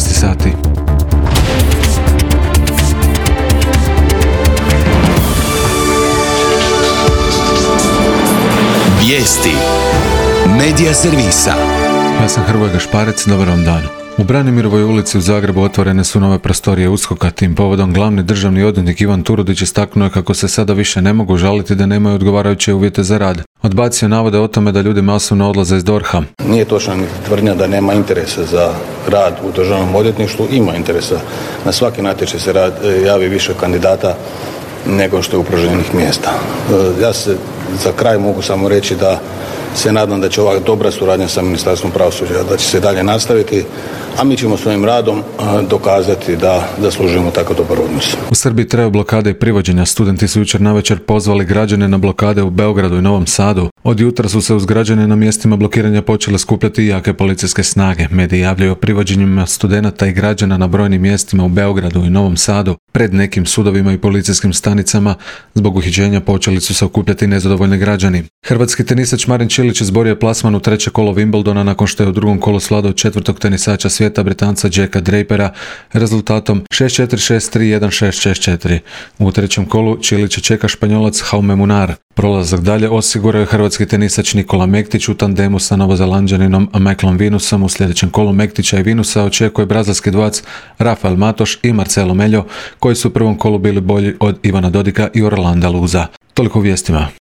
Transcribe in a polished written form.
sati. Vijesti Medija servisa. Ja sam Hrvoje Gašparec, dobar vam dan. U Branimirovoj ulici u Zagrebu otvorene su nove prostorije USKOK-a. Tim povodom glavni državni odvjetnik Ivan Turudić istaknuo je kako se sada više ne mogu žaliti da nemaju odgovarajuće uvjete za rad. Odbacio navode o tome da ljudi masovno odlaze iz DORH-a. Nije točna ni tvrdnja da nema interesa za rad u državnom odvjetništvu. Ima interesa. Na svaki natječaj se javi više kandidata nego što je upražnjenih mjesta. Ja se za kraj mogu samo reći da se nadam da će ova dobra suradnja sa Ministarstvom pravosuđa, da će se dalje nastaviti, a mi ćemo svojim radom dokazati da zaslužujemo tako dobar odnos. U Srbiji traju blokade i privođenja. Studenti su jučer navečer pozvali građane na blokade u Beogradu i Novom Sadu. Od jutra su se uz građane na mjestima blokiranja počele skupljati i jake policijske snage. Mediji javljaju o privođenjima studenata i građana na brojnim mjestima u Beogradu i Novom Sadu. Pred nekim sudovima i policijskim stanicama zbog uhićenja počeli su se okupljati nezadovoljni građani. Hrvatski tenisač Marin Čilić izborio plasman u treće kolo Wimbledona nakon što je u drugom kolu svladao četvrtog tenisača svijeta, Britanca Jacka Drapera, rezultatom 6-4, 6-3, 1-6, 6-4. U trećem kolu Čilić čeka Španjolac Jaume Munar. Prolazak dalje osigurao je hrvatski tenisač Nikola Mektić u tandemu sa Novozelanđaninom Michaelom Vinusom. U sljedećem kolu Mektića i Vinusa očekuje brazilski dvojac Rafael Matoš i Marcelo Mello, koji su u prvom kolu bili bolji od Ivana Dodika i Orlanda Luza. Toliko u vijestima.